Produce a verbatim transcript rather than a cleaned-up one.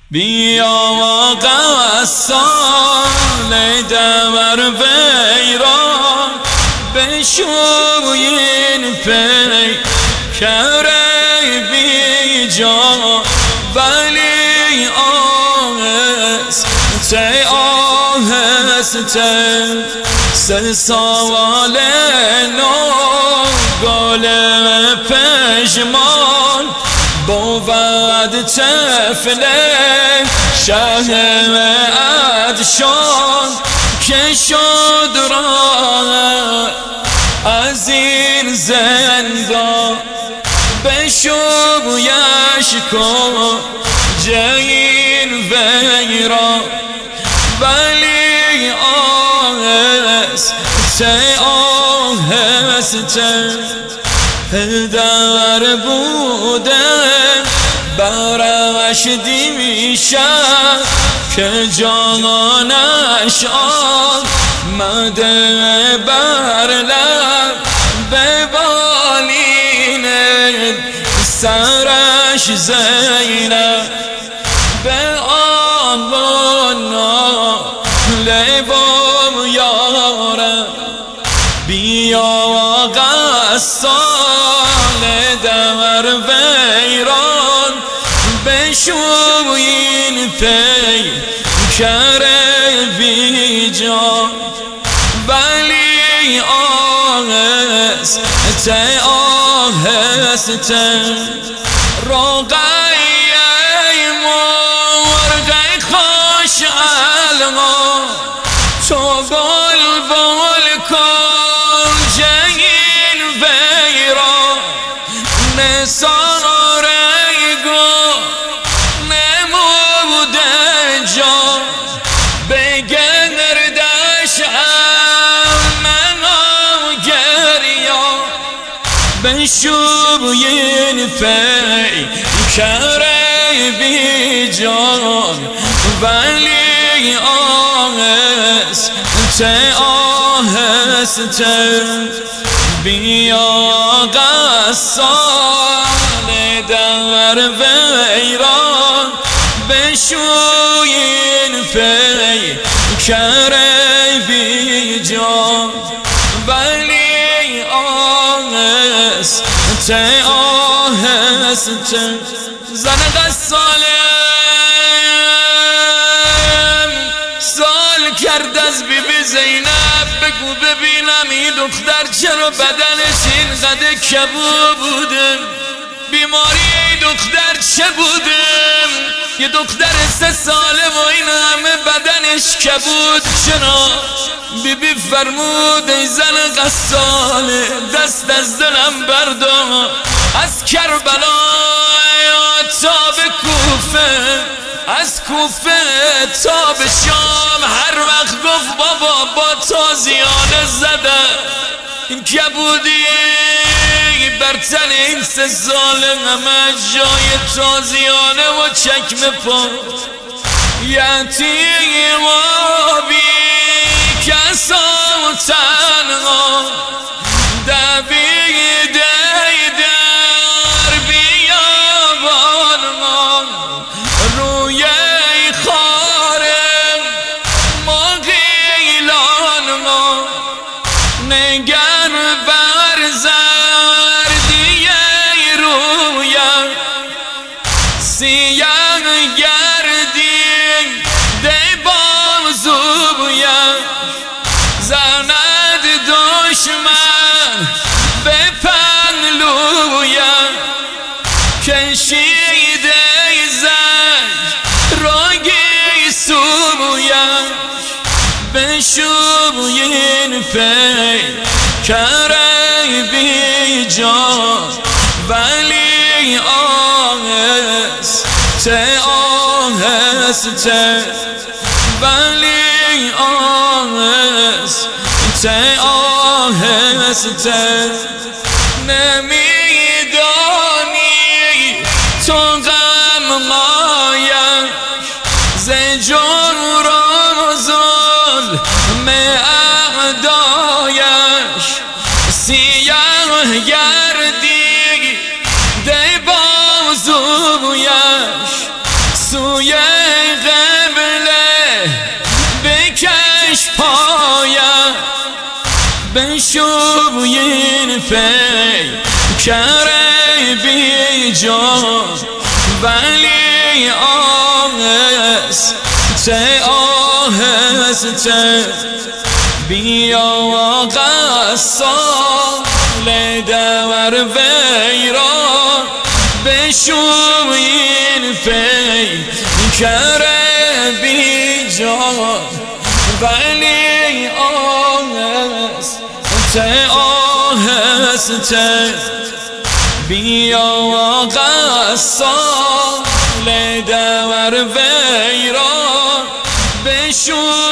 بیا قصال دور ویران بشوین پیکر بی جان ولی آهسته آهسته سه سال نو گل پشمان بود طفل شه ادشان که شد را از این زندان بشویش کن جین ویران ولی آهسته آهسته پدر بوده برش دیشب که جانش آمده بر لب به بالین سرش زینب به آوانا لبم یارم بیا قصال دور ویران بشوین پیکر بی جان ولی آهسته آهسته رقیه مرغ خوش علما تو بلبل کن جین ویران نثاره گل نموده جان به گردش امنا گریان بشوین پیکر بی جان ولی آهسته آهسته بیا قصال دور ویران بشوین پیکر بی جان ولی آهسته آهسته زن قصالم سال کرد از بی بی زینب بگو ببینم این دختر چرا بدنش اینقدر کبود بوده بیماری این دختر چه بوده یه دختر سه ساله و این همه بدنش کبود چرا بی بی فرمود ای زن قصاله دست از دلم بردار از کربلا تا به کوفه از کوفه تا به شام هر وقت گفت بابا با تازیانه زده این کبودی بر تن این سه ساله همه جای تازیانه و چکمه پا یتیم و بی کسا و تنها دویده در بیابان ما روی خاره ما غیلان ما نگر بر زردی رویم سیاه گردی ده بازویم زند دشمن به پهلویم کشیده زنگ را گیسویم بشوین پیکر بی جان ولی آهسته آهسته ولی آهسته آهسته نمیدانی تو غم مایش ز جور و ظلم اعدایش سیاه گردی ده بازویش سوی این فی کره بی جان ولی آهسته آهسته بیا غسال دور وی را بشو این فی کره بی جان ولی آهسته آهسته بیا غسال دور وی را بشو